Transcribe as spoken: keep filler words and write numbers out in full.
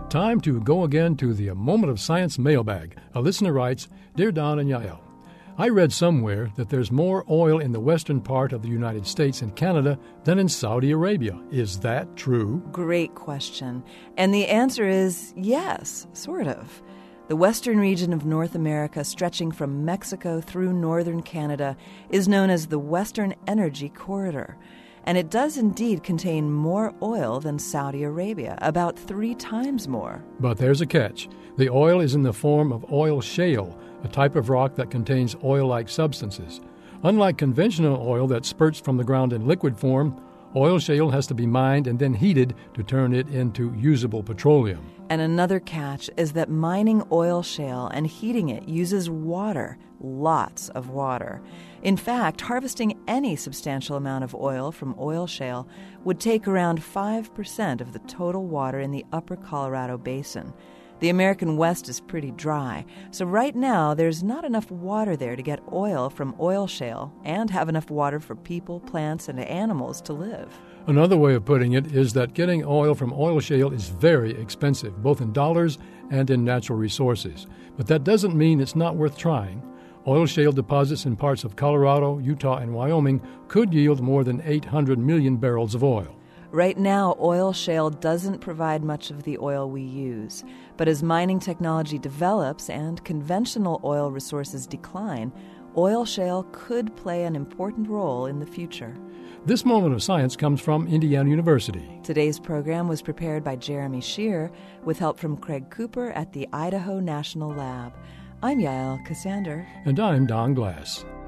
Time to go again to the Moment of Science mailbag. A listener writes, Dear Don and Yael, I read somewhere that there's more oil in the western part of the United States and Canada than in Saudi Arabia. Is that true? Great question. And the answer is yes, sort of. The western region of North America, stretching from Mexico through northern Canada, is known as the Western Energy Corridor. And it does indeed contain more oil than Saudi Arabia, about three times more. But there's a catch. The oil is in the form of oil shale, a type of rock that contains oil-like substances. Unlike conventional oil that spurts from the ground in liquid form, oil shale has to be mined and then heated to turn it into usable petroleum. And another catch is that mining oil shale and heating it uses water, lots of water. In fact, harvesting any substantial amount of oil from oil shale would take around five percent of the total water in the upper Colorado Basin. The American West is pretty dry, so right now there's not enough water there to get oil from oil shale and have enough water for people, plants, and animals to live. Another way of putting it is that getting oil from oil shale is very expensive, both in dollars and in natural resources. But that doesn't mean it's not worth trying. Oil shale deposits in parts of Colorado, Utah, and Wyoming could yield more than eight hundred million barrels of oil. Right now, oil shale doesn't provide much of the oil we use. But as mining technology develops and conventional oil resources decline, oil shale could play an important role in the future. This Moment of Science comes from Indiana University. Today's program was prepared by Jeremy Shear with help from Craig Cooper at the Idaho National Lab. I'm Yael Cassander. And I'm Don Glass.